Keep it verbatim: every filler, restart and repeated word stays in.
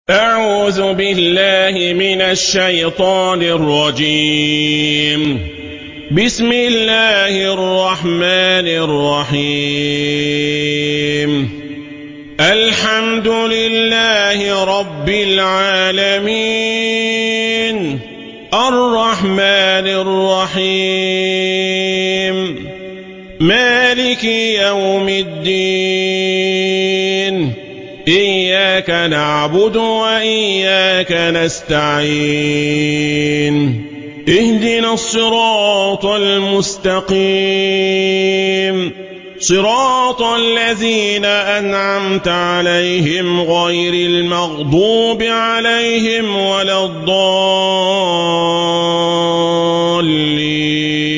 أعوذ بالله من الشيطان الرجيم. بسم الله الرحمن الرحيم. الحمد لله رب العالمين الرحمن الرحيم مالك يوم الدين إياك نعبد وإياك نستعين اهدنا الصراط المستقيم صراط الذين أنعمت عليهم غير المغضوب عليهم ولا الضالين.